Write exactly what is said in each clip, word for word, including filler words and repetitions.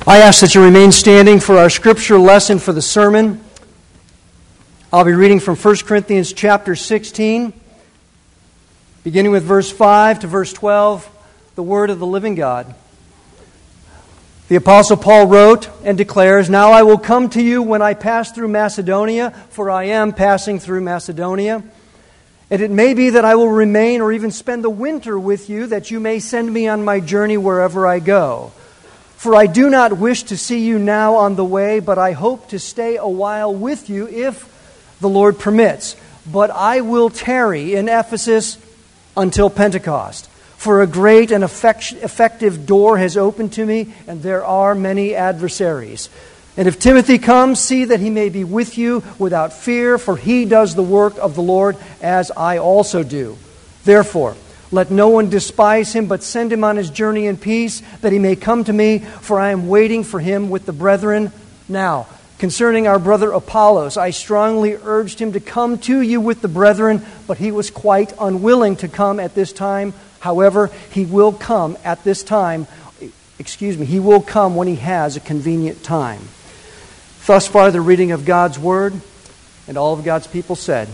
I ask that you remain standing for our scripture lesson for the sermon. I'll be reading from First Corinthians chapter sixteen, beginning with verse five to verse twelve, the word of the living God. The Apostle Paul wrote and declares, "Now I will come to you when I pass through Macedonia, for I am passing through Macedonia. And it may be that I will remain or even spend the winter with you, that you may send me on my journey wherever I go. For I do not wish to see you now on the way, but I hope to stay a while with you if the Lord permits. But I will tarry in Ephesus until Pentecost. For a great and effect- effective door has opened to me, and there are many adversaries. And if Timothy comes, see that he may be with you without fear, for he does the work of the Lord, as I also do. Therefore, let no one despise him, but send him on his journey in peace, that he may come to me, for I am waiting for him with the brethren. Now, concerning our brother Apollos, I strongly urged him to come to you with the brethren, but he was quite unwilling to come at this time. However, he will come at this time, excuse me, he will come when he has a convenient time." Thus far, the reading of God's Word, and all of God's people said.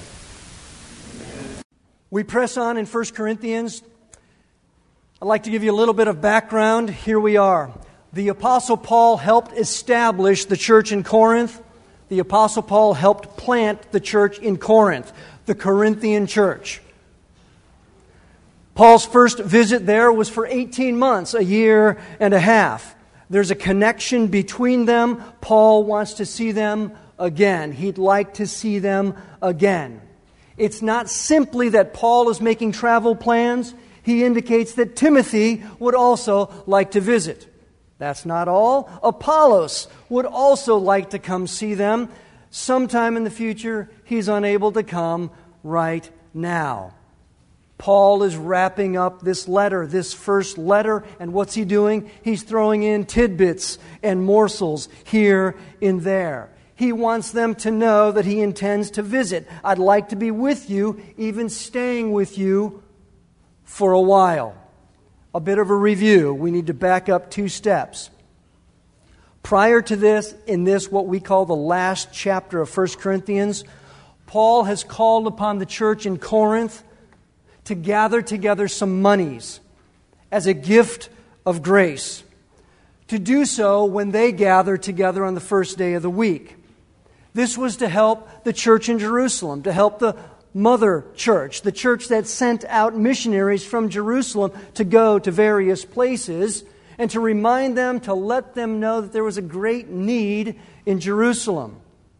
We press on in First Corinthians. I'd like to give you a little bit of background. Here we are. The Apostle Paul helped establish the church in Corinth. The Apostle Paul helped plant the church in Corinth, the Corinthian church. Paul's first visit there was for eighteen months, a year and a half. There's a connection between them. Paul wants to see them again. He'd like to see them again. It's not simply that Paul is making travel plans. He indicates that Timothy would also like to visit. That's not all. Apollos would also like to come see them. Sometime in the future, he's unable to come right now. Paul is wrapping up this letter, this first letter, and what's he doing? He's throwing in tidbits and morsels here and there. He wants them to know that he intends to visit. I'd like to be with you, even staying with you for a while. A bit of a review. We need to back up two steps. Prior to this, in this what we call the last chapter of First Corinthians, Paul has called upon the church in Corinth to gather together some monies as a gift of grace. To do so when they gather together on the first day of the week. This was to help the church in Jerusalem, to help the mother church, the church that sent out missionaries from Jerusalem to go to various places, and to remind them, to let them know that there was a great need in Jerusalem.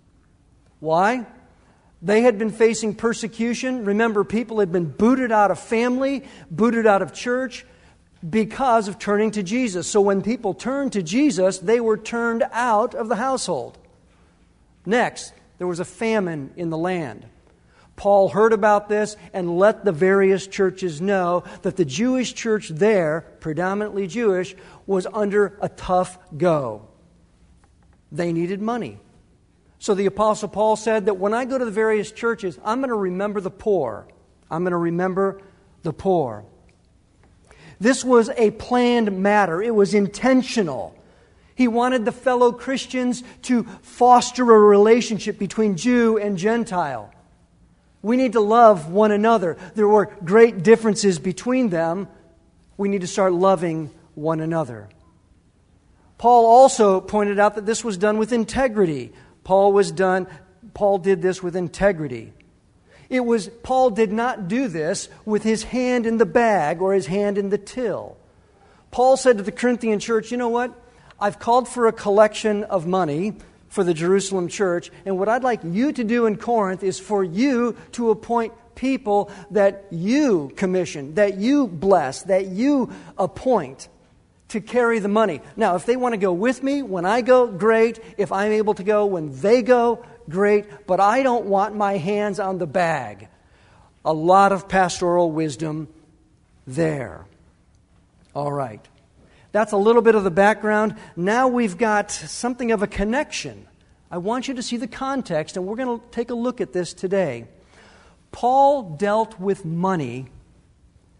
Why? They had been facing persecution. Remember, people had been booted out of family, booted out of church because of turning to Jesus. So when people turned to Jesus, they were turned out of the household. Next, there was a famine in the land. Paul heard about this and let the various churches know that the Jewish church there, predominantly Jewish, was under a tough go. They needed money. So the Apostle Paul said that when I go to the various churches, I'm going to remember the poor. I'm going to remember the poor. This was a planned matter. It was intentional. He wanted the fellow Christians to foster a relationship between Jew and Gentile. We need to love one another. There were great differences between them. We need to start loving one another. Paul also pointed out that this was done with integrity. Paul was done, Paul did this with integrity. It was, Paul did not do this with his hand in the bag or his hand in the till. Paul said to the Corinthian church, you know what? I've called for a collection of money for the Jerusalem church, and what I'd like you to do in Corinth is for you to appoint people that you commission, that you bless, that you appoint to carry the money. Now, if they want to go with me when I go, great. If I'm able to go when they go, great. But I don't want my hands on the bag. A lot of pastoral wisdom there. All right. That's a little bit of the background. Now we've got something of a connection. I want you to see the context, and we're going to take a look at this today. Paul dealt with money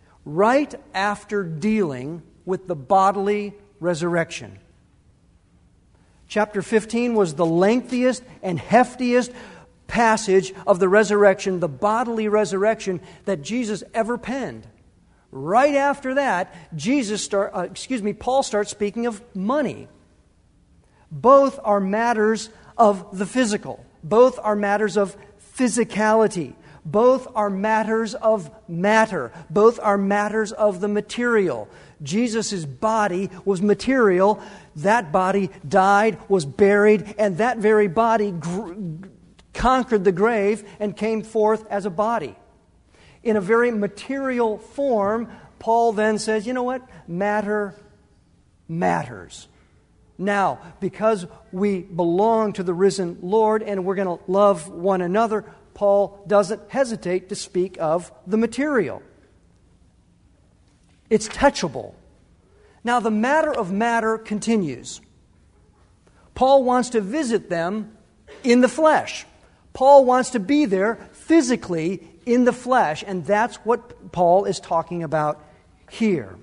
right after dealing with the bodily resurrection. Chapter fifteen was the lengthiest and heftiest passage of the resurrection, the bodily resurrection that Jesus ever penned. Right after that, Jesus start, uh, excuse me, Paul starts speaking of money. Both are matters of the physical. Both are matters of physicality. Both are matters of matter. Both are matters of the material. Jesus' body was material. That body died, was buried, and that very body gr- conquered the grave and came forth as a body. In a very material form, Paul then says, you know what? Matter matters. Now, because we belong to the risen Lord and we're going to love one another, Paul doesn't hesitate to speak of the material. It's touchable. Now, the matter of matter continues. Paul wants to visit them in the flesh. Paul wants to be there physically in the flesh, and that's what Paul is talking about here.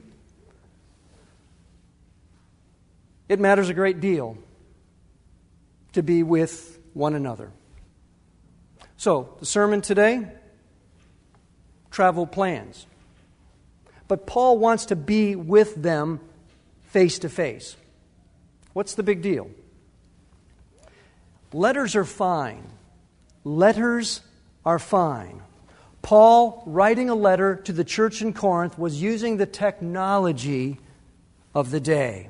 It matters a great deal to be with one another. So, the sermon today, travel plans. But Paul wants to be with them face to face. What's the big deal? Letters are fine. Letters are fine. Paul, writing a letter to the church in Corinth, was using the technology of the day.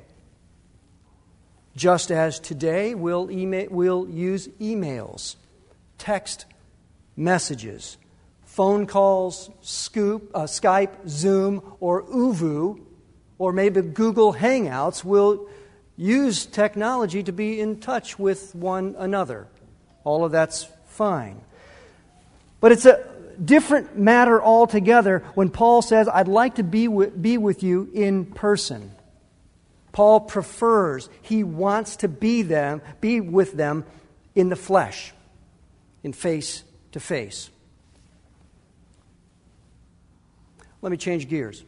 Just as today we'll, email, we'll use emails, text messages, phone calls, Scoop, uh, Skype, Zoom, or Uvu, or maybe Google Hangouts. We'll use technology to be in touch with one another. All of that's fine. But it's a different matter altogether when Paul says, I'd like to be with, be with you in person. Paul prefers, he wants to be them, be with them in the flesh, in face to face. Let me change gears.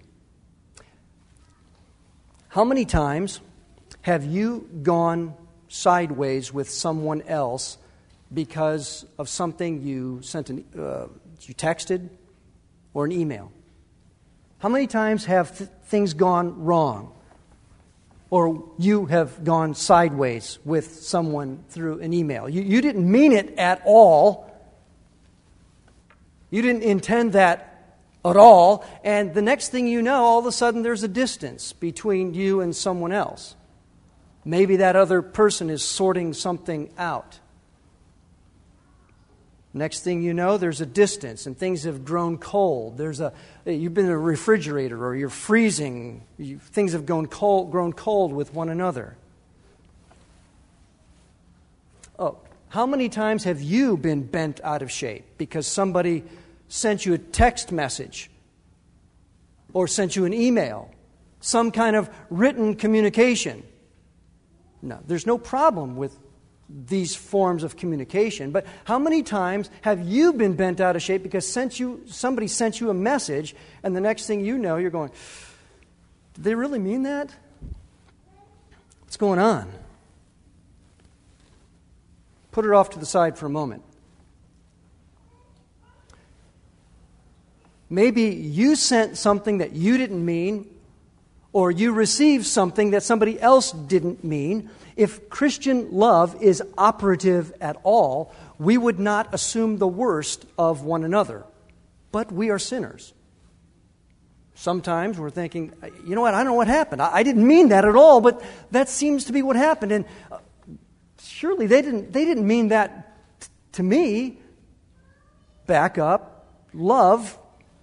How many times have you gone sideways with someone else because of something you sent, an, uh, you texted, or an email? How many times have th- things gone wrong? Or you have gone sideways with someone through an email? You, you didn't mean it at all. You didn't intend that at all. And the next thing you know, all of a sudden there's a distance between you and someone else. Maybe that other person is sorting something out. Next thing you know, there's a distance and things have grown cold. There's a you've been in a refrigerator or you're freezing. You, things have grown cold, grown cold with one another. Oh, how many times have you been bent out of shape because somebody sent you a text message or sent you an email, some kind of written communication? No, there's no problem with these forms of communication. But how many times have you been bent out of shape because sent you somebody sent you a message and the next thing you know, you're going, did they really mean that? What's going on? Put it off to the side for a moment. Maybe you sent something that you didn't mean, or you received something that somebody else didn't mean. If Christian love is operative at all, we would not assume the worst of one another. But we are sinners. Sometimes we're thinking, you know what, I don't know what happened. I, I didn't mean that at all, but that seems to be what happened. And uh, surely they didn't, they didn't mean that t- to me. Back up. Love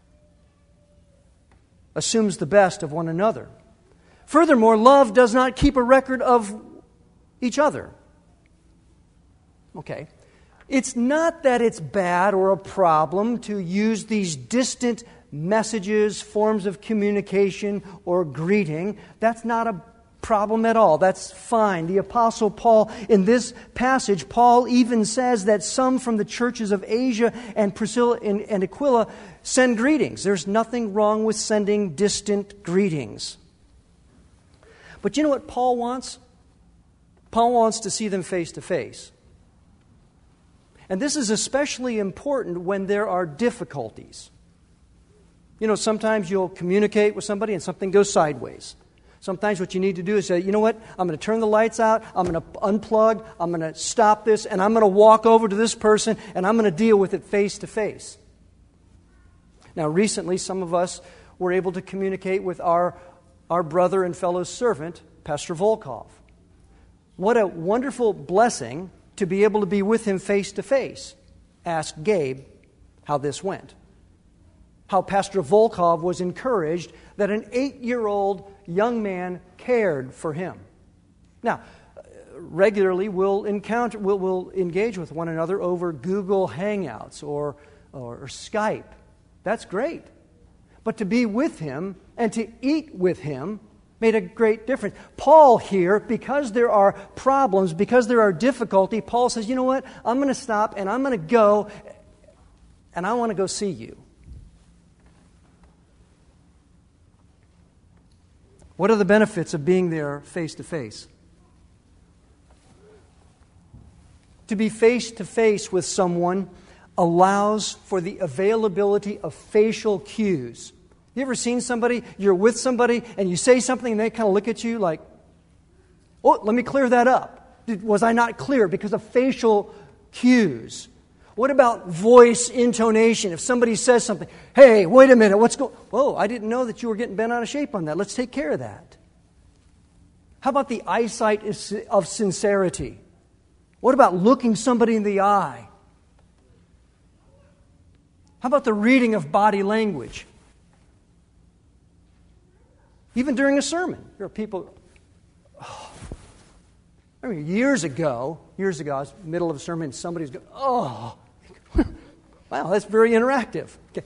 assumes the best of one another. Furthermore, love does not keep a record of each other. Okay. It's not that it's bad or a problem to use these distant messages, forms of communication, or greeting. That's not a problem at all. That's fine. The Apostle Paul, in this passage, Paul even says that some from the churches of Asia and Priscilla and Aquila send greetings. There's nothing wrong with sending distant greetings. But you know what Paul wants? Paul wants to see them face to face. And this is especially important when there are difficulties. You know, sometimes you'll communicate with somebody and something goes sideways. Sometimes what you need to do is say, you know what, I'm going to turn the lights out, I'm going to unplug, I'm going to stop this, and I'm going to walk over to this person, and I'm going to deal with it face to face. Now, recently, some of us were able to communicate with our, our brother and fellow servant, Pastor Volkov. What a wonderful blessing to be able to be with him face to face. Ask Gabe how this went. How Pastor Volkov was encouraged that an eight-year-old young man cared for him. Now, regularly we'll encounter, we'll, we'll engage with one another over Google Hangouts or, or, or Skype. That's great. But to be with him and to eat with him made a great difference. Paul here, because there are problems, because there are difficulty, Paul says, you know what, I'm going to stop and I'm going to go and I want to go see you. What are the benefits of being there face to face? To be face to face with someone allows for the availability of facial cues. You ever seen somebody, you're with somebody, and you say something and they kind of look at you like, oh, let me clear that up. Did, was I not clear? Because of facial cues. What about voice intonation? If somebody says something, hey, wait a minute, what's going on? Whoa, I didn't know that you were getting bent out of shape on that. Let's take care of that. How about the eyesight of sincerity? What about looking somebody in the eye? How about the reading of body language? Even during a sermon, there are people. Oh, I mean, years ago, years ago, I was in the middle of a sermon, and somebody's going, oh, wow, that's very interactive. Okay.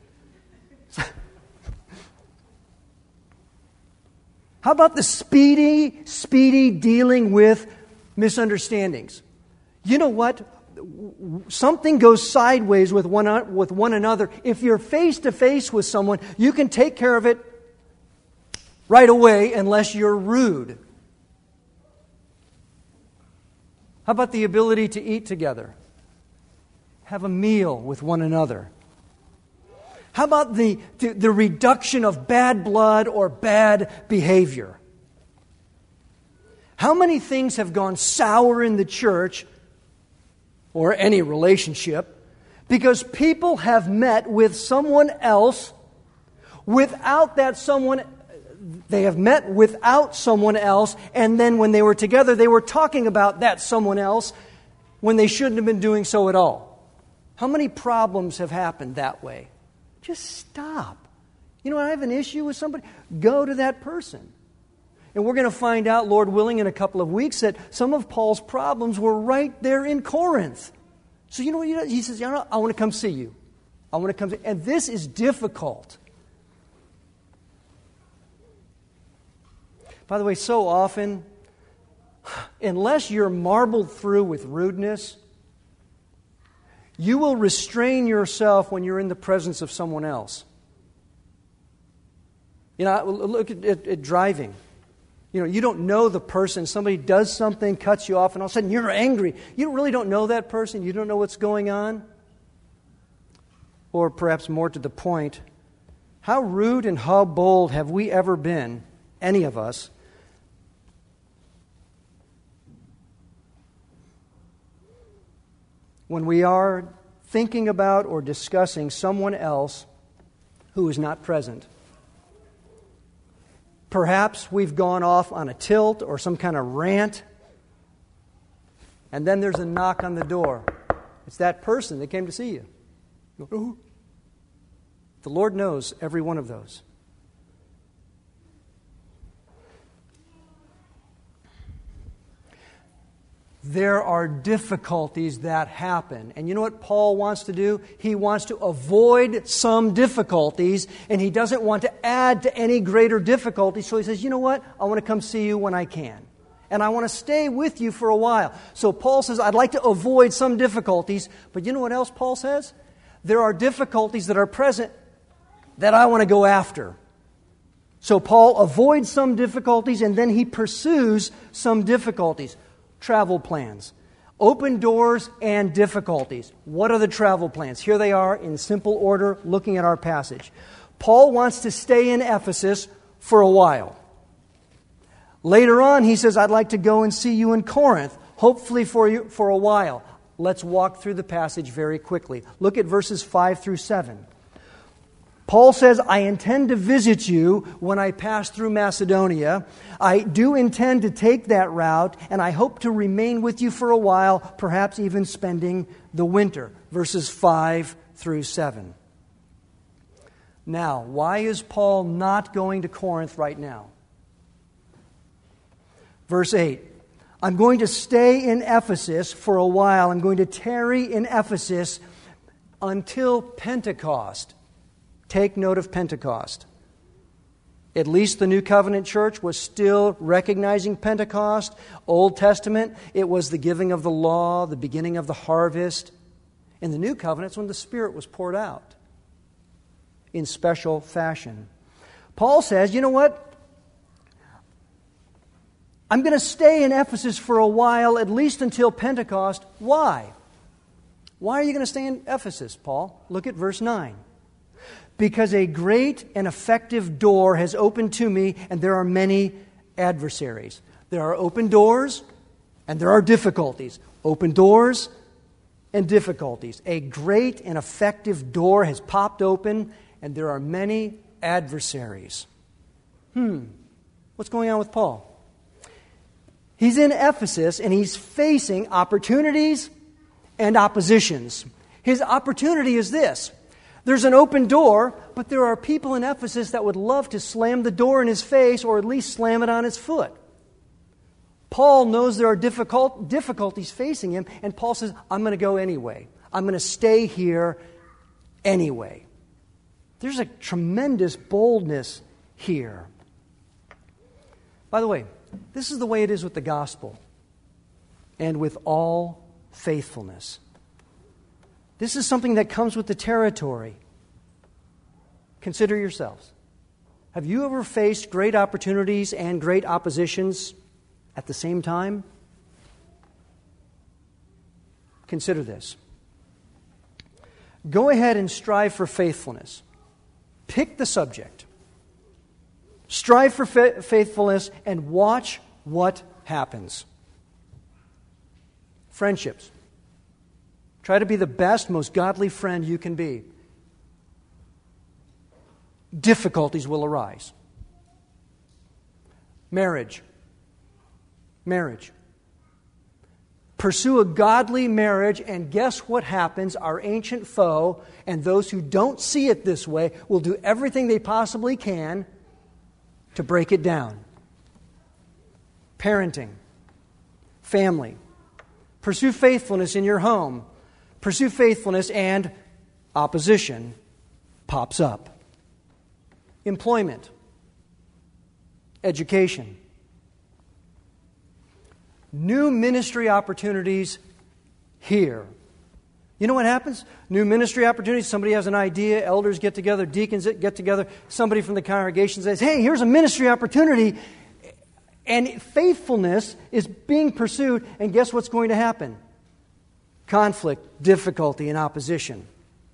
How about the speedy, speedy dealing with misunderstandings? You know what? Something goes sideways with one, with one another. If you're face to face with someone, you can take care of it right away unless you're rude. How about the ability to eat together? Have a meal with one another. How about the, the, the reduction of bad blood or bad behavior? How many things have gone sour in the church or any relationship because people have met with someone else without that someone They have met without someone else, and then when they were together, they were talking about that someone else when they shouldn't have been doing so at all. How many problems have happened that way? Just stop. You know, I have an issue with somebody. Go to that person. And we're going to find out, Lord willing, in a couple of weeks that some of Paul's problems were right there in Corinth. So you know what he does? He says, you know, I want to come see you. I want to come see you. And this is difficult. By the way, so often, unless you're marbled through with rudeness, you will restrain yourself when you're in the presence of someone else. You know, look at, at, at driving. You know, you don't know the person. Somebody does something, cuts you off, and all of a sudden you're angry. You really don't know that person. You don't know what's going on. Or perhaps more to the point, how rude and how bold have we ever been, any of us, when we are thinking about or discussing someone else who is not present? Perhaps we've gone off on a tilt or some kind of rant, and then there's a knock on the door. It's that person that came to see you. You go, "Ooh." The Lord knows every one of those. There are difficulties that happen. And you know what Paul wants to do? He wants to avoid some difficulties, and he doesn't want to add to any greater difficulty. So he says, you know what? I want to come see you when I can. And I want to stay with you for a while. So Paul says, I'd like to avoid some difficulties. But you know what else Paul says? There are difficulties that are present that I want to go after. So Paul avoids some difficulties, and then he pursues some difficulties. travel plans. Open doors and difficulties. What are the travel plans? Here they are in simple order, looking at our passage. Paul wants to stay in Ephesus for a while. Later on, he says, I'd like to go and see you in Corinth, hopefully for you for a while. Let's walk through the passage very quickly. Look at verses five through seven. Paul says, I intend to visit you when I pass through Macedonia. I do intend to take that route, and I hope to remain with you for a while, perhaps even spending the winter. Verses five through seven. Now, why is Paul not going to Corinth right now? Verse eight. I'm going to stay in Ephesus for a while. I'm going to tarry in Ephesus until Pentecost. Take note of Pentecost. At least the New Covenant Church was still recognizing Pentecost. Old Testament, it was the giving of the law, the beginning of the harvest. In the New Covenant, it's when the Spirit was poured out in special fashion. Paul says, you know what? I'm going to stay in Ephesus for a while, at least until Pentecost. Why? Why are you going to stay in Ephesus, Paul? Look at verse nine. Because a great and effective door has opened to me, and there are many adversaries. There are open doors, and there are difficulties. Open doors and difficulties. A great and effective door has popped open, and there are many adversaries. Hmm, what's going on with Paul? He's in Ephesus, and he's facing opportunities and oppositions. His opportunity is this. There's an open door, but there are people in Ephesus that would love to slam the door in his face or at least slam it on his foot. Paul knows there are difficult, difficulties facing him, and Paul says, I'm going to go anyway. I'm going to stay here anyway. There's a tremendous boldness here. By the way, this is the way it is with the gospel and with all faithfulness. This is something that comes with the territory. Consider yourselves. Have you ever faced great opportunities and great oppositions at the same time? Consider this. Go ahead and strive for faithfulness. Pick the subject. Strive for fa- faithfulness and watch what happens. Friendships. Try to be the best, most godly friend you can be. Difficulties will arise. Marriage. Marriage. Pursue a godly marriage, and guess what happens? Our ancient foe and those who don't see it this way will do everything they possibly can to break it down. Parenting. Family. Pursue faithfulness in your home. Pursue faithfulness, and opposition pops up. Employment. Education. New ministry opportunities here. You know what happens? New ministry opportunities, somebody has an idea, elders get together, deacons get together, somebody from the congregation says, hey, here's a ministry opportunity, and faithfulness is being pursued, and guess what's going to happen? Conflict, difficulty, and opposition.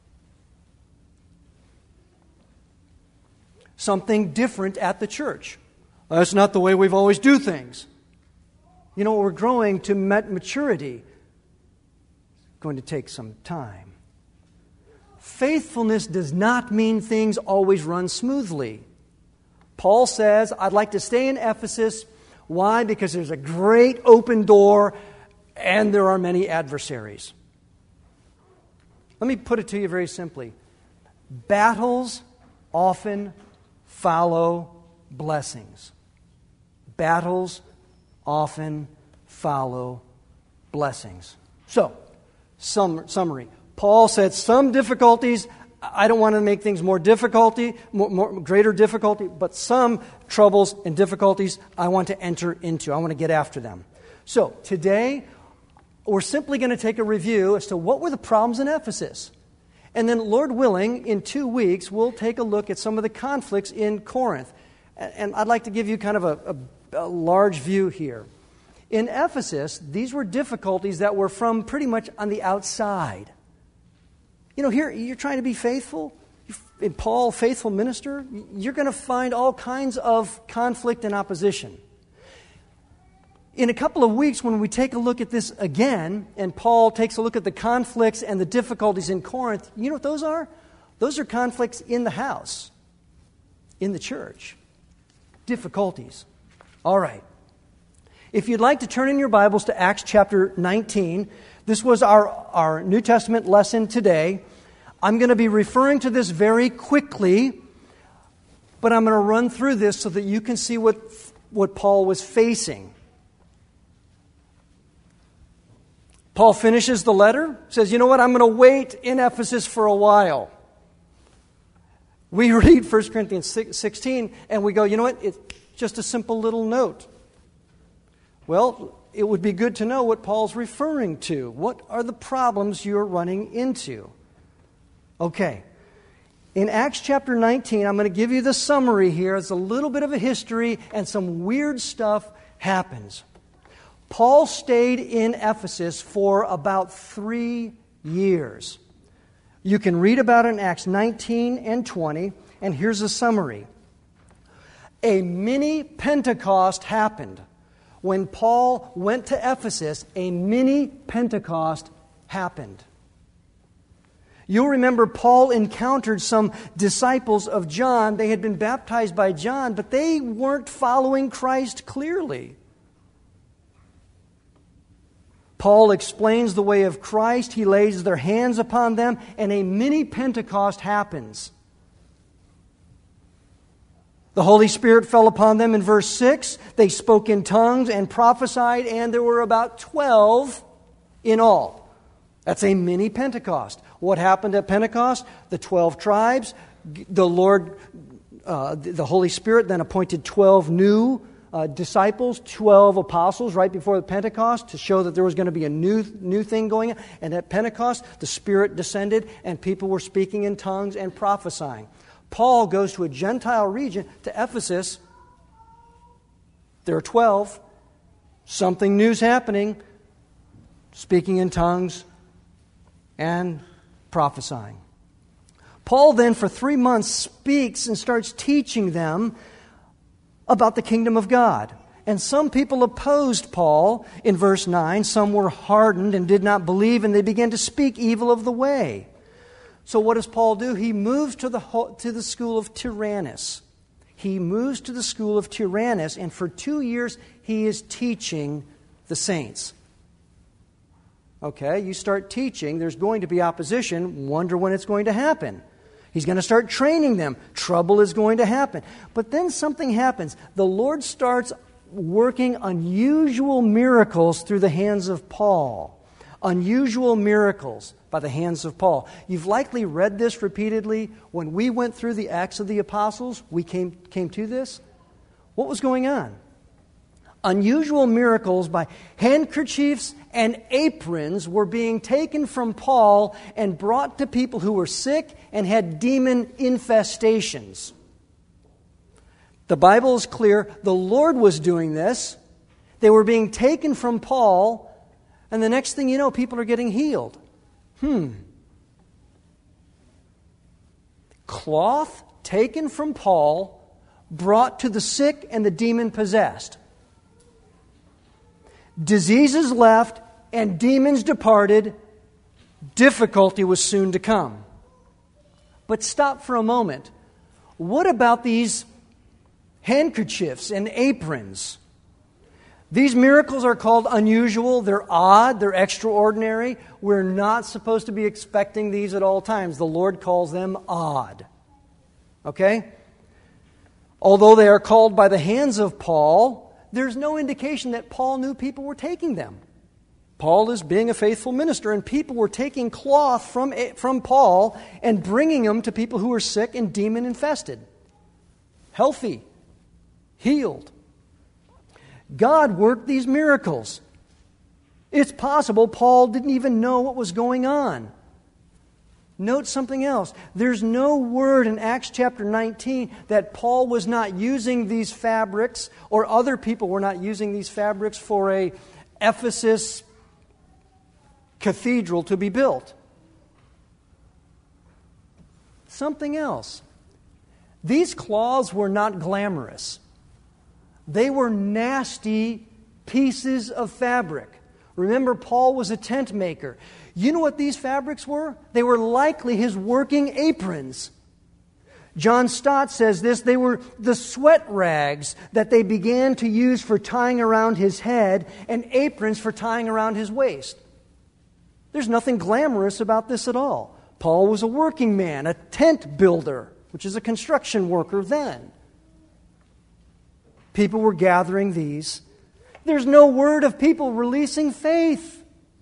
Something different at the church. Well, that's not the way we've always do things. You know, we're growing to maturity. It's going to take some time. Faithfulness does not mean things always run smoothly. Paul says, I'd like to stay in Ephesus. Why? Because there's a great open door and there are many adversaries. Let me put it to you very simply. Battles often follow blessings. Battles often follow blessings. So, sum, summary. Paul said some difficulties, I don't want to make things more difficulty, more, more greater difficulty, but some troubles and difficulties I want to enter into. I want to get after them. So, today, we're simply going to take a review as to what were the problems in Ephesus. And then, Lord willing, in two weeks, we'll take a look at some of the conflicts in Corinth. And I'd like to give you kind of a, a, a large view here. In Ephesus, these were difficulties that were from pretty much on the outside. You know, here you're trying to be faithful. In Paul, faithful minister, you're going to find all kinds of conflict and opposition. In a couple of weeks, when we take a look at this again, and Paul takes a look at the conflicts and the difficulties in Corinth, you know what those are? Those are conflicts in the house, in the church. Difficulties. All right. If you'd like to turn in your Bibles to Acts chapter nineteen, this was our, our New Testament lesson today. I'm going to be referring to this very quickly, but I'm going to run through this so that you can see what, what Paul was facing. Paul finishes the letter, says, you know what, I'm going to wait in Ephesus for a while. We read First Corinthians sixteen and we go, you know what, it's just a simple little note. Well, it would be good to know what Paul's referring to. What are the problems you're running into? Okay. In Acts chapter nineteen, I'm going to give you the summary here. It's a little bit of a history, and some weird stuff happens. Paul stayed in Ephesus for about three years. You can read about it in Acts nineteen and twenty, and here's a summary. A mini Pentecost happened. When Paul went to Ephesus, a mini Pentecost happened. You'll remember Paul encountered some disciples of John. They had been baptized by John, but they weren't following Christ clearly. Paul explains the way of Christ. He lays their hands upon them, and a mini Pentecost happens. The Holy Spirit fell upon them in verse six. They spoke in tongues and prophesied, and there were about twelve in all. That's a mini Pentecost. What happened at Pentecost? The twelve tribes, the Lord, uh, the Holy Spirit then appointed twelve new uh, disciples, twelve apostles right before the Pentecost to show that there was going to be a new, new thing going on. And at Pentecost, the Spirit descended and people were speaking in tongues and prophesying. Paul goes to a Gentile region, to Ephesus. There are twelve. Something new's happening. Speaking in tongues and prophesying. Paul then for three months speaks and starts teaching them about the kingdom of God. And some people opposed Paul in verse nine. Some were hardened and did not believe, and they began to speak evil of the way. So what does Paul do? He moves to the, to the school of Tyrannus. He moves to the school of Tyrannus, and for two years he is teaching the saints. Okay, you start teaching, there's going to be opposition. Wonder when it's going to happen. He's going to start training them. Trouble is going to happen. But then something happens. The Lord starts working unusual miracles through the hands of Paul. Unusual miracles by the hands of Paul. You've likely read this repeatedly. When we went through the Acts of the Apostles, we came, came to this. What was going on? Unusual miracles by handkerchiefs and aprons were being taken from Paul and brought to people who were sick and had demon infestations. The Bible is clear. The Lord was doing this. They were being taken from Paul, and the next thing you know, people are getting healed. Hmm. Cloth taken from Paul, brought to the sick and the demon-possessed. Diseases left and demons departed. Difficulty was soon to come. But stop for a moment. What about these handkerchiefs and aprons? These miracles are called unusual. They're odd. They're extraordinary. We're not supposed to be expecting these at all times. The Lord calls them odd. Okay? Although they are called by the hands of Paul, there's no indication that Paul knew people were taking them. Paul is being a faithful minister, and people were taking cloth from, from Paul and bringing them to people who were sick and demon-infested. Healthy. Healed. God worked these miracles. It's possible Paul didn't even know what was going on. Note something else. There's no word in Acts chapter nineteen that Paul was not using these fabrics, or other people were not using these fabrics for a Ephesus cathedral to be built. Something else. These cloths were not glamorous. They were nasty pieces of fabric. Remember, Paul was a tent maker. You know what these fabrics were? They were likely his working aprons. John Stott says this, they were the sweat rags that they began to use for tying around his head and aprons for tying around his waist. There's nothing glamorous about this at all. Paul was a working man, a tent builder, which is a construction worker then. People were gathering these. There's no word of people releasing faith.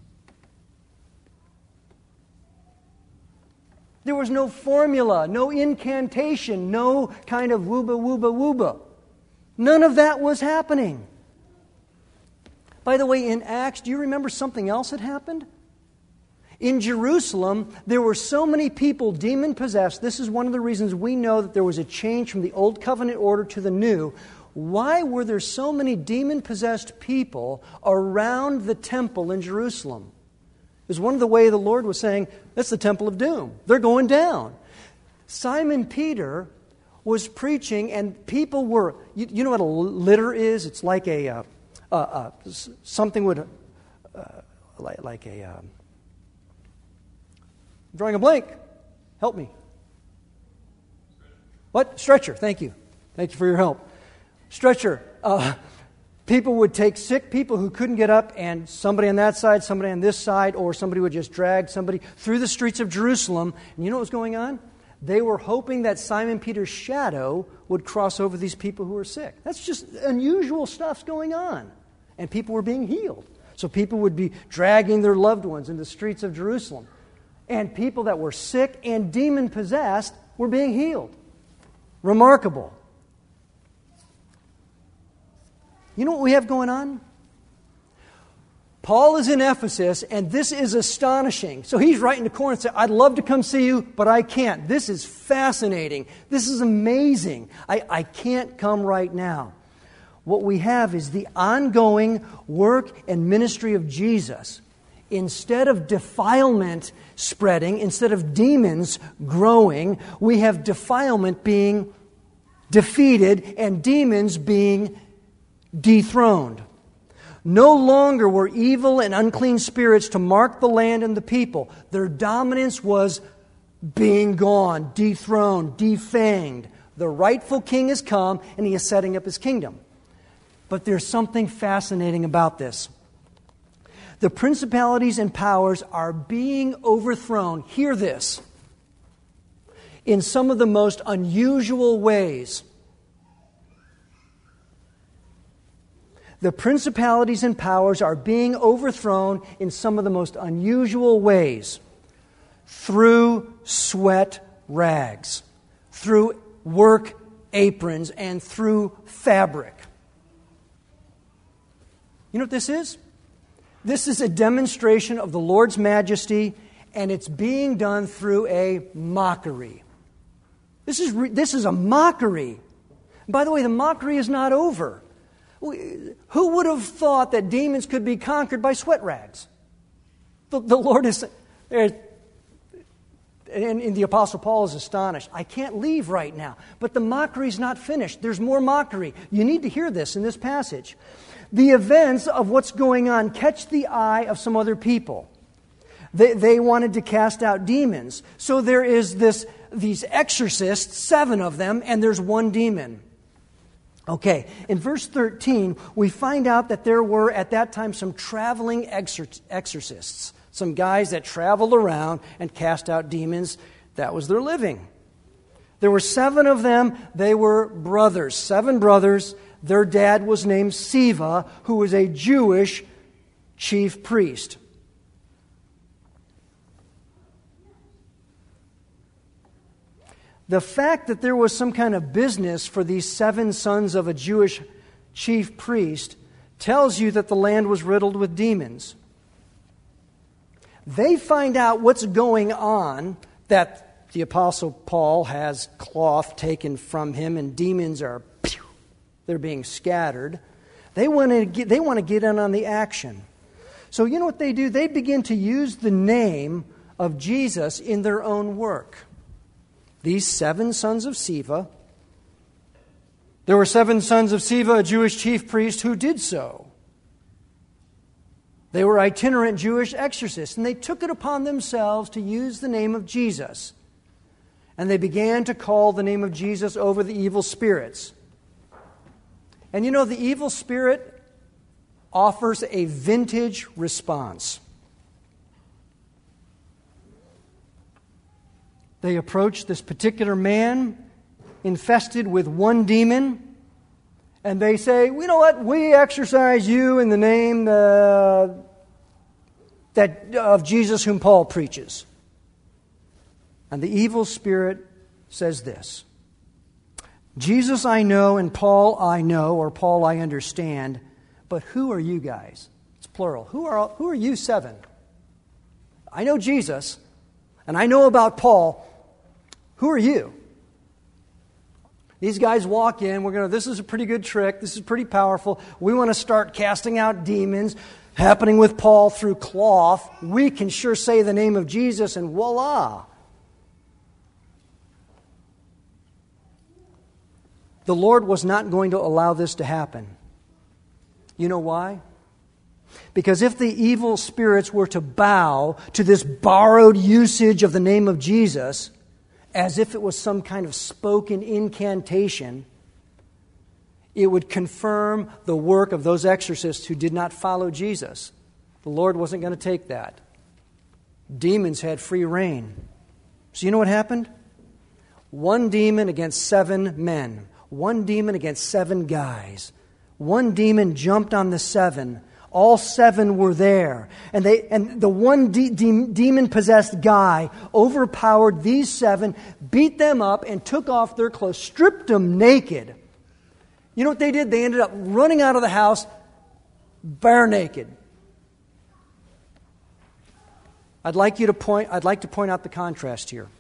There was no formula, no incantation, no kind of wooba, wooba, wooba. None of that was happening. By the way, in Acts, do you remember something else that happened? In Jerusalem, there were so many people demon-possessed. This is one of the reasons we know that there was a change from the Old Covenant order to the New. Why were there so many demon-possessed people around the temple in Jerusalem? It was one of the ways the Lord was saying, that's the temple of doom. They're going down. Simon Peter was preaching, and people were, you, you know what a litter is? It's like a, uh, uh, uh, something would, uh, like, like a, um, I'm drawing a blank. Help me. What? Stretcher. Thank you. Thank you for your help. Stretcher. Uh, people would take sick people who couldn't get up, and somebody on that side, somebody on this side, or somebody would just drag somebody through the streets of Jerusalem. And you know what was going on? They were hoping that Simon Peter's shadow would cross over these people who were sick. That's just unusual stuff's going on. And people were being healed. So people would be dragging their loved ones in the streets of Jerusalem. And people that were sick and demon-possessed were being healed. Remarkable. You know what we have going on? Paul is in Ephesus, and this is astonishing. So he's writing to Corinth saying, I'd love to come see you, but I can't. This is fascinating. This is amazing. I, I can't come right now. What we have is the ongoing work and ministry of Jesus. Instead of defilement spreading, instead of demons growing, we have defilement being defeated and demons being dethroned. No longer were evil and unclean spirits to mark the land and the people. Their dominance was being gone, dethroned, defanged. The rightful king has come, and he is setting up his kingdom. But there's something fascinating about this. The principalities and powers are being overthrown. Hear this. In some of the most unusual ways. The principalities and powers are being overthrown in some of the most unusual ways. Through sweat rags, through work aprons, and through fabric. You know what this is? This is a demonstration of the Lord's majesty, and it's being done through a mockery. This is, re- this is a mockery. By the way, the mockery is not over. Who would have thought that demons could be conquered by sweat rags? The, the Lord is... And, and the Apostle Paul is astonished. I can't leave right now. But the mockery's not finished. There's more mockery. You need to hear this in this passage. The events of what's going on catch the eye of some other people. They, they wanted to cast out demons. So there is this these exorcists, seven of them, and there's one demon. Okay, in verse thirteen, we find out that there were at that time some traveling exor- exorcists. Some guys that traveled around and cast out demons. That was their living. There were seven of them. They were brothers, seven brothers. Their dad was named Sceva, who was a Jewish chief priest. The fact that there was some kind of business for these seven sons of a Jewish chief priest tells you that the land was riddled with demons. They find out what's going on that the Apostle Paul has cloth taken from him and demons are, pew, they're being scattered. They want to get, they want to get in on the action. So you know what they do? They begin to use the name of Jesus in their own work. These seven sons of Sceva, there were seven sons of Sceva, a Jewish chief priest, who did so. They were itinerant Jewish exorcists, and they took it upon themselves to use the name of Jesus. And they began to call the name of Jesus over the evil spirits. And you know, the evil spirit offers a vintage response. They approach this particular man infested with one demon, and they say, you know what, we exorcise you in the name uh, that of Jesus whom Paul preaches. And the evil spirit says this: Jesus I know and Paul I know, or Paul I understand, but who are you guys? It's plural. Who are, who are you seven? I know Jesus, and I know about Paul. Who are you? These guys walk in. We're going to, this is a pretty good trick. This is pretty powerful. We want to start casting out demons, happening with Paul through cloth. We can sure say the name of Jesus, and voila. The Lord was not going to allow this to happen. You know why? Because if the evil spirits were to bow to this borrowed usage of the name of Jesus, as if it was some kind of spoken incantation, it would confirm the work of those exorcists who did not follow Jesus. The Lord wasn't going to take that. Demons had free reign. So you know what happened? One demon against seven men. One demon against seven guys. One demon jumped on the seven. All seven were there. And they and the one de- de- demon-possessed guy overpowered these seven, beat them up, and took off their clothes, stripped them naked. You know what they did? They ended up running out of the house bare naked. I'd like you to point I'd like to point out the contrast here.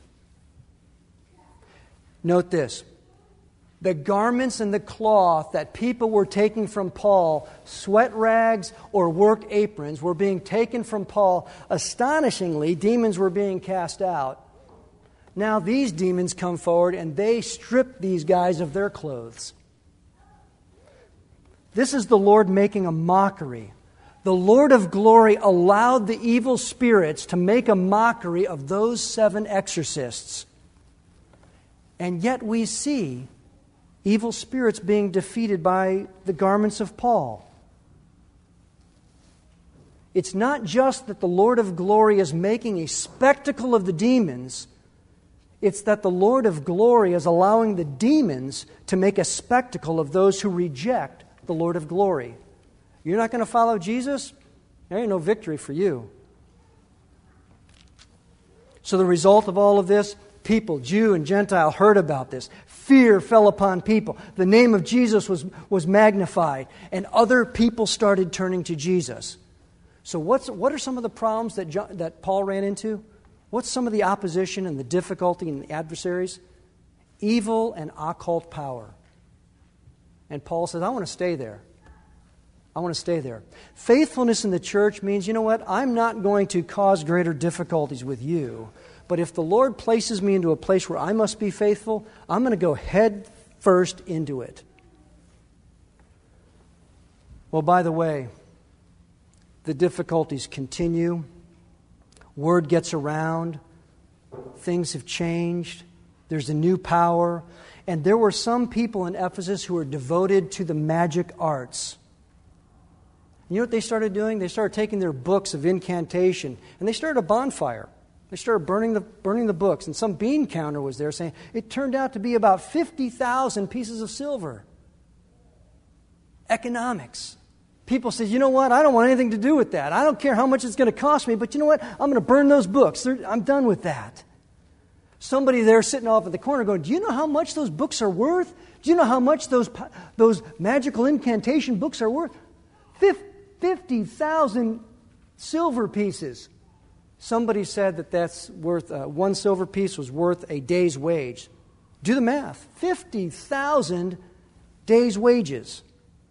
Note this. The garments and the cloth that people were taking from Paul, sweat rags or work aprons, were being taken from Paul. Astonishingly, demons were being cast out. Now these demons come forward and they strip these guys of their clothes. This is the Lord making a mockery. The Lord of glory allowed the evil spirits to make a mockery of those seven exorcists. And yet we see evil spirits being defeated by the garments of Paul. It's not just that the Lord of glory is making a spectacle of the demons. It's that the Lord of glory is allowing the demons to make a spectacle of those who reject the Lord of glory. You're not going to follow Jesus? There ain't no victory for you. So the result of all of this, people, Jew and Gentile, heard about this. Fear fell upon people. The name of Jesus was, was magnified, and other people started turning to Jesus. So what's, what are some of the problems that, John, that Paul ran into? What's some of the opposition and the difficulty and the adversaries? Evil and occult power. And Paul says, I want to stay there. I want to stay there. Faithfulness in the church means, you know what? I'm not going to cause greater difficulties with you. But if the Lord places me into a place where I must be faithful, I'm going to go head first into it. Well, by the way, the difficulties continue. Word gets around. Things have changed. There's a new power. And there were some people in Ephesus who were devoted to the magic arts. You know what they started doing? They started taking their books of incantation, and they started a bonfire. They started burning the burning the books, and some bean counter was there saying it turned out to be about fifty thousand pieces of silver. Economics. People said, you know what, I don't want anything to do with that. I don't care how much it's going to cost me, but you know what, I'm going to burn those books. They're, I'm done with that. Somebody there sitting off at the corner going, do you know how much those books are worth? Do you know how much those, those magical incantation books are worth? fifty thousand silver pieces. Somebody said that that's worth, uh, one silver piece was worth a day's wage. Do the math. fifty thousand days' wages.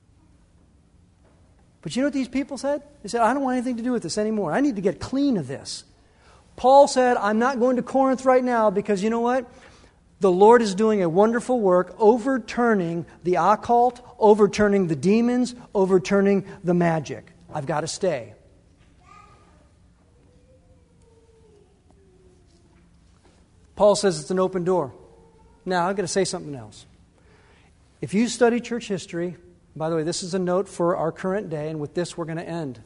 But you know what these people said? They said, I don't want anything to do with this anymore. I need to get clean of this. Paul said, I'm not going to Corinth right now because you know what? The Lord is doing a wonderful work overturning the occult, overturning the demons, overturning the magic. I've got to stay. Paul says it's an open door. Now, I'm going to say something else. If you study church history, by the way, this is a note for our current day, and with this we're going to end.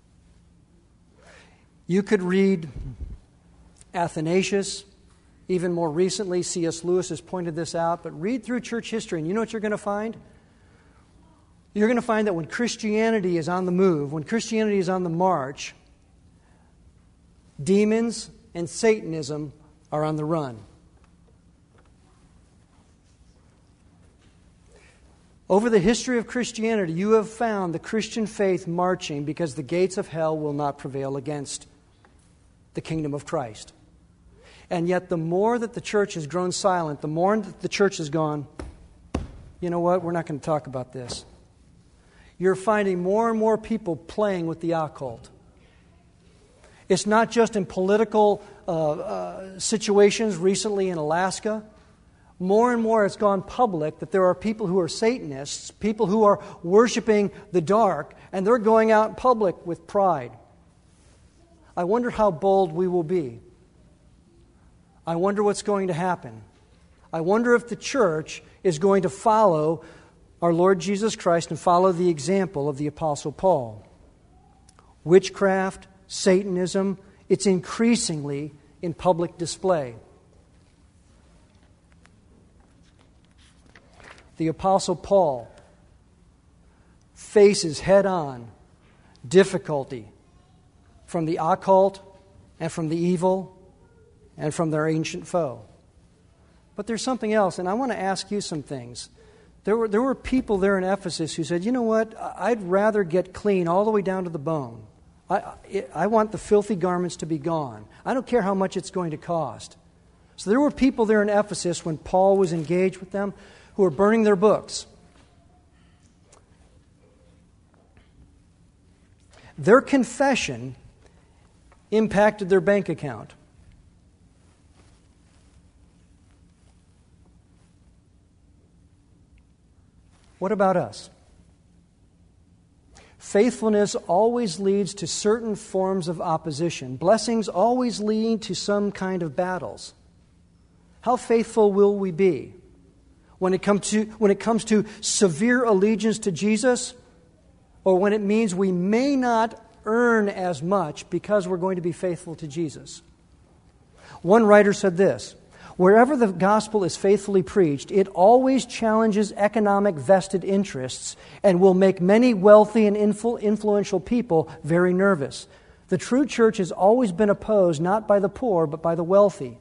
You could read Athanasius. Even more recently, C S Lewis has pointed this out, but read through church history, and you know what you're going to find? You're going to find that when Christianity is on the move, when Christianity is on the march, demons and Satanism are on the run. Over the history of Christianity, you have found the Christian faith marching because the gates of hell will not prevail against the kingdom of Christ. And yet the more that the church has grown silent, the more that the church has gone, you know what, we're not going to talk about this. You're finding more and more people playing with the occult. It's not just in political uh, uh, situations recently in Alaska. More and more it's gone public that there are people who are Satanists, people who are worshiping the dark, and they're going out in public with pride. I wonder how bold we will be. I wonder what's going to happen. I wonder if the church is going to follow our Lord Jesus Christ and follow the example of the Apostle Paul. Witchcraft, Satanism, it's increasingly in public display. The Apostle Paul faces head-on difficulty from the occult and from the evil and from their ancient foe. But there's something else, and I want to ask you some things. There were, there were people there in Ephesus who said, you know what, I'd rather get clean all the way down to the bone. I, I want the filthy garments to be gone. I don't care how much it's going to cost. So there were people there in Ephesus when Paul was engaged with them who were burning their books. Their confession impacted their bank account. What about us? Faithfulness always leads to certain forms of opposition. Blessings always lead to some kind of battles. How faithful will we be? When it comes to, when it comes to severe allegiance to Jesus, or when it means we may not earn as much because we're going to be faithful to Jesus. One writer said this, wherever the gospel is faithfully preached, it always challenges economic vested interests and will make many wealthy and influ- influential people very nervous. The true church has always been opposed not by the poor, but by the wealthy.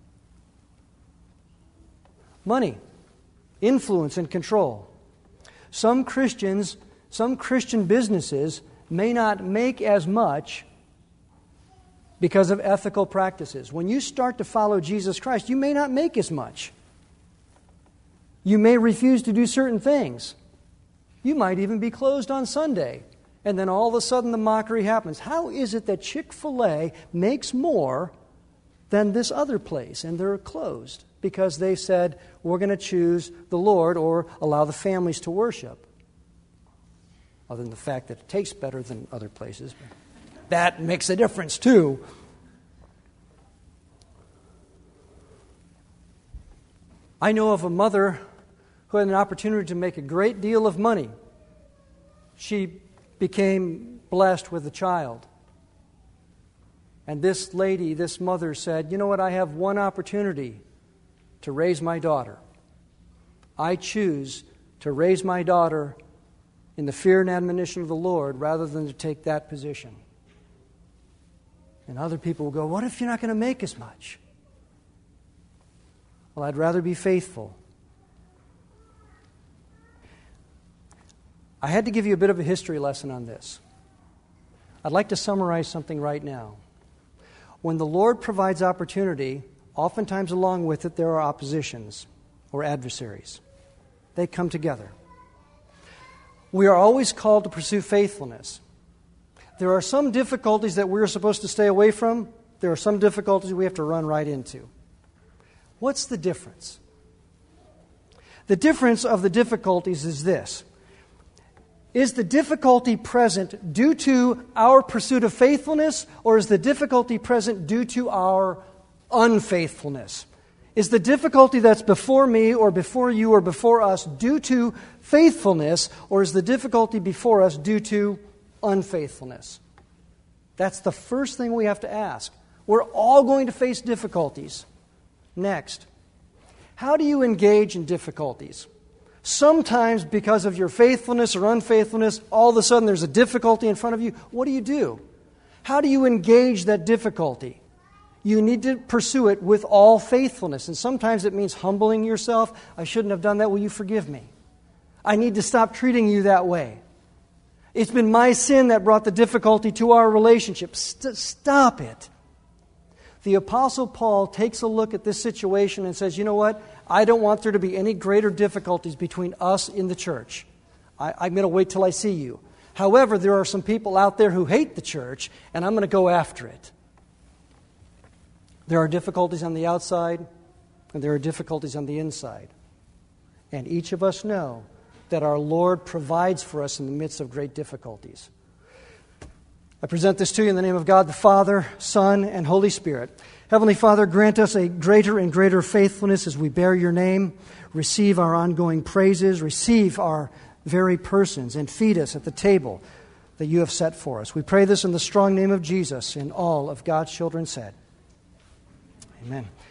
Money. Influence and control. Some Christians, some Christian businesses may not make as much because of ethical practices. When you start to follow Jesus Christ, you may not make as much. You may refuse to do certain things. You might even be closed on Sunday. And then all of a sudden the mockery happens. How is it that Chick-fil-A makes more than this other place? And they're closed because they said, we're going to choose the Lord or allow the families to worship. Other than the fact that it tastes better than other places. But that makes a difference too. I know of a mother who had an opportunity to make a great deal of money. She became blessed with a child. And this lady, this mother said, you know what, I have one opportunity to raise my daughter. I choose to raise my daughter in the fear and admonition of the Lord rather than to take that position. And other people will go, what if you're not going to make as much? Well, I'd rather be faithful. I had to give you a bit of a history lesson on this. I'd like to summarize something right now. when the Lord provides opportunity, oftentimes along with it there are oppositions or adversaries. They come together. We are always called to pursue faithfulness. There are some difficulties that we're supposed to stay away from. There are some difficulties we have to run right into. What's the difference? The difference of the difficulties is this. Is the difficulty present due to our pursuit of faithfulness, or is the difficulty present due to our unfaithfulness? Is the difficulty that's before me or before you or before us due to faithfulness, or is the difficulty before us due to unfaithfulness? That's the first thing we have to ask. We're all going to face difficulties. Next, how do you engage in difficulties? Sometimes because of your faithfulness or unfaithfulness, all of a sudden there's a difficulty in front of you. What do you do? How do you engage that difficulty? You need to pursue it with all faithfulness. And sometimes it means humbling yourself. I shouldn't have done that. Will you forgive me? I need to stop treating you that way. It's been my sin that brought the difficulty to our relationship. St- stop it. The Apostle Paul takes a look at this situation and says, you know what? I don't want there to be any greater difficulties between us in the church. I, I'm going to wait till I see you. However, there are some people out there who hate the church, and I'm going to go after it. There are difficulties on the outside, and there are difficulties on the inside. And each of us know that our Lord provides for us in the midst of great difficulties. I present this to you in the name of God, the Father, Son, and Holy Spirit. Heavenly Father, grant us a greater and greater faithfulness as we bear your name. Receive our ongoing praises. Receive our very persons and feed us at the table that you have set for us. We pray this in the strong name of Jesus, and all of God's children said, amen.